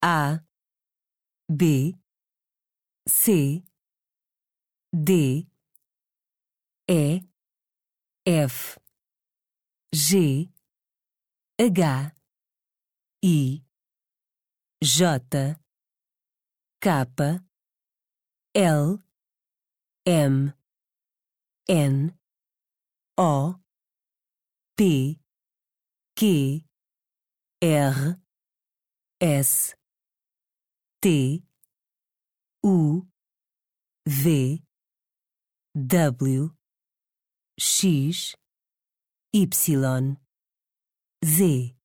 A, B, C, D, E, F, G, H, I, J, K, L, M, N, O, P, Q, R, S, T, U, V, W, X, Y, Z.